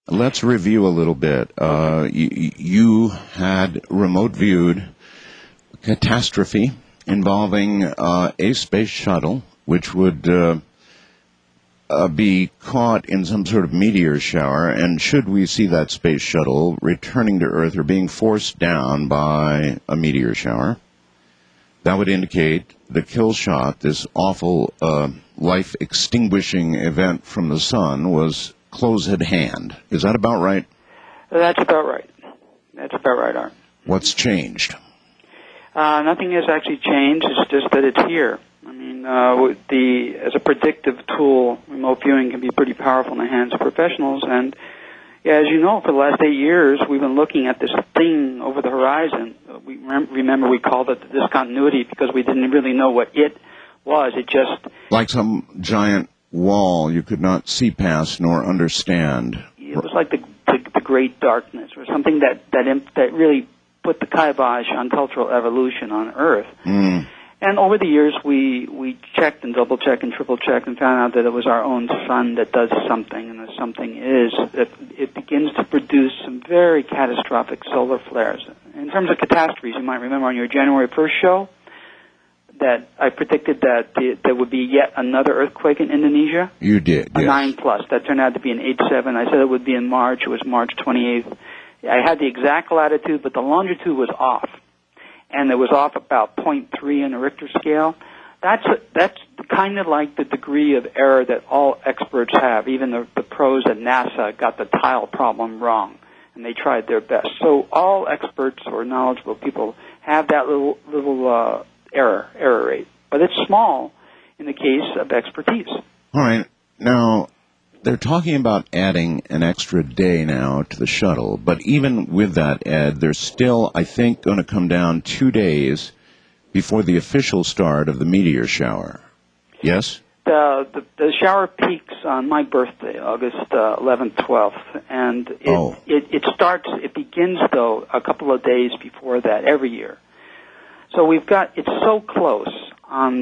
Let's review a little bit. You had remote-viewed catastrophe involving a space shuttle, which would be caught in some sort of meteor shower, and should we see that space shuttle returning to Earth or being forced down by a meteor shower, that would indicate the kill shot, this awful life-extinguishing event from the sun, was close at hand. Is that about right? That's about right. Art. What's changed? Nothing has actually changed. It's just that it's here. I mean, as a predictive tool, remote viewing can be pretty powerful in the hands of professionals. And as you know, for the last 8 years, we've been looking at this thing over the horizon. Remember, we called it the discontinuity because we didn't really know what it was. It just... Like some giant wall you could not see past nor understand. It was like the great darkness, or something that really put the kibosh on cultural evolution on Earth. Mm. And over the years, we checked and double-checked and triple-checked and found out that it was our own sun that does something, and the something is that it begins to produce some very catastrophic solar flares. In terms of catastrophes, you might remember on your January 1st show that I predicted that there would be yet another earthquake in Indonesia. You did, a yes. 9+. That turned out to be an 8.7. I said it would be in March. It was March 28th. I had the exact latitude, but the longitude was off. And it was off about 0.3 on the Richter scale. That's kind of like the degree of error that all experts have. Even the pros at NASA got the tile problem wrong, and they tried their best. So all experts or knowledgeable people have that little error rate, but it's small in the case of expertise. All right. Now, they're talking about adding an extra day now to the shuttle, but even with that, Ed, they're still, I think, going to come down 2 days before the official start of the meteor shower. Yes? The shower peaks on my birthday, August 11th, 12th, and it begins, though, a couple of days before that every year. So it's so close on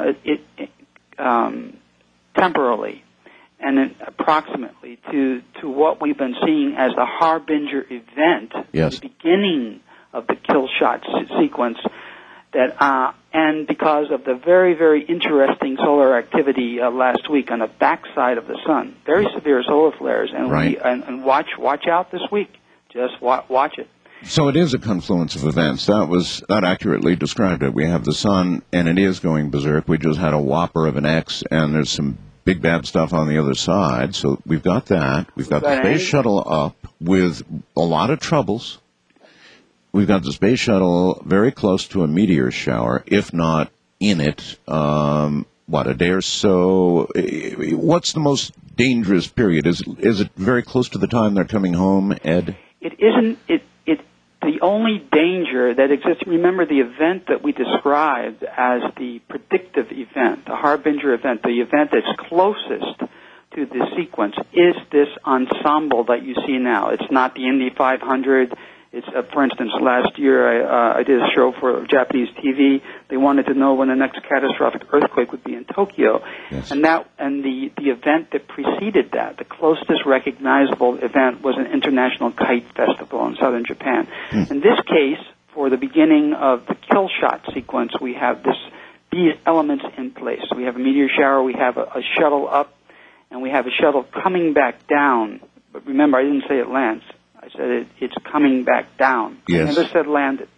temporally and then approximately to what we've been seeing as the harbinger event, yes, the beginning of the kill shot sequence, that and because of the very, very interesting solar activity last week on the backside of the sun, very severe solar flares, and right. and watch out this week. Just watch it. So it is a confluence of events. That accurately described it. We have the sun, and it is going berserk. We just had a whopper of an X, and there's some big bad stuff on the other side. So we've got that. We've got the space shuttle up with a lot of troubles. We've got the space shuttle very close to a meteor shower, if not in it. A day or so? What's the most dangerous period? Is it very close to the time they're coming home, Ed? It isn't. The only danger that exists, remember the event that we described as the predictive event, the harbinger event, the event that's closest to the sequence, is this ensemble that you see now. It's not the Indy 500. It's, for instance, last year I did a show for Japanese TV. They wanted to know when the next catastrophic earthquake would be in Tokyo. Yes. And the event that preceded that, the closest recognizable event, was an international kite festival in southern Japan. In this case, for the beginning of the kill shot sequence, we have these elements in place. We have a meteor shower, we have a shuttle up, and we have a shuttle coming back down. But remember, I didn't say it lands. I said it's coming back down. Yes. I never said landed.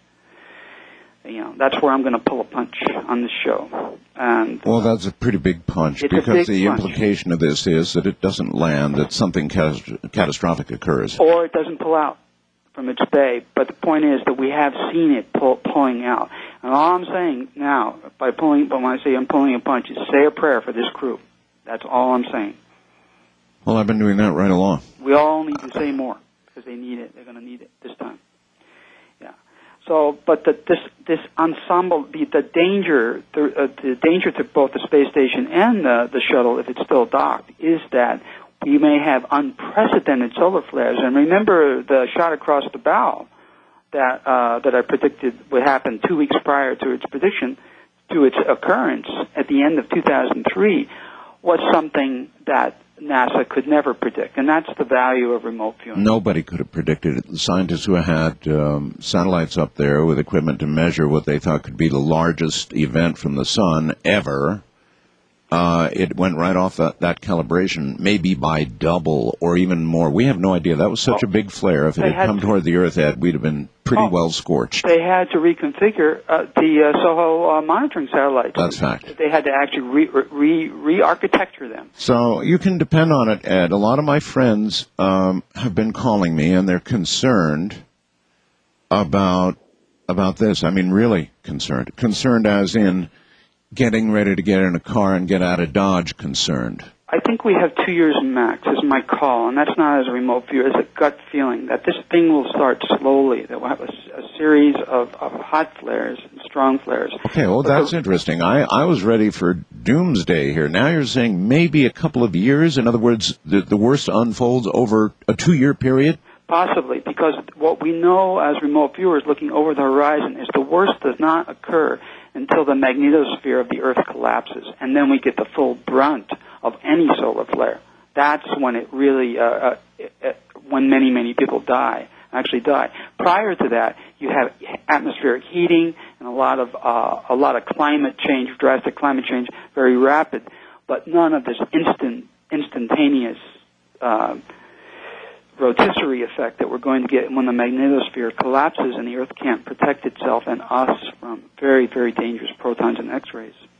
That's where I'm going to pull a punch on this show. And well, that's a pretty big punch, because the implication of this is that it doesn't land, that something catastrophic occurs. Or it doesn't pull out from its bay. But the point is that we have seen it pulling out. And all I'm saying now, when I say I'm pulling a punch, is say a prayer for this crew. That's all I'm saying. Well, I've been doing that right along. We all need to say more, because they need it. They're going to need it this time. Yeah. So, but this ensemble, the danger to both the space station and the shuttle, if it's still docked, is that we may have unprecedented solar flares. And remember the shot across the bow that I predicted would happen 2 weeks prior to its occurrence at the end of 2003 was something that NASA could never predict, and that's the value of remote viewing. Nobody could have predicted it. The scientists who had satellites up there with equipment to measure what they thought could be the largest event from the sun ever, it went right off that calibration, maybe by double or even more. We have no idea. That was such a big flare. If it had come toward the Earth, Ed, we'd have been pretty well scorched. They had to reconfigure the SOHO monitoring satellites. That's fact. They had to actually re-architecture them. So you can depend on it, Ed. A lot of my friends have been calling me, and they're concerned about this. I mean, really concerned. Concerned as in getting ready to get in a car and get out of Dodge concerned. I think we have 2 years max is my call, and that's not as a remote viewer. It's a gut feeling that this thing will start slowly, that we'll have a series of hot flares and strong flares. Okay, well, that's interesting. I was ready for doomsday here. Now you're saying maybe a couple of years? In other words, the worst unfolds over a 2-year period? Possibly, because what we know as remote viewers looking over the horizon is the worst does not occur until the magnetosphere of the Earth collapses, and then we get the full brunt of any solar flare. That's when it really, when many people actually die. Prior to that, you have atmospheric heating and a lot of climate change, drastic climate change, very rapid, but none of this instantaneous rotisserie effect that we're going to get when the magnetosphere collapses and the Earth can't protect itself and us from very, very dangerous protons and X-rays.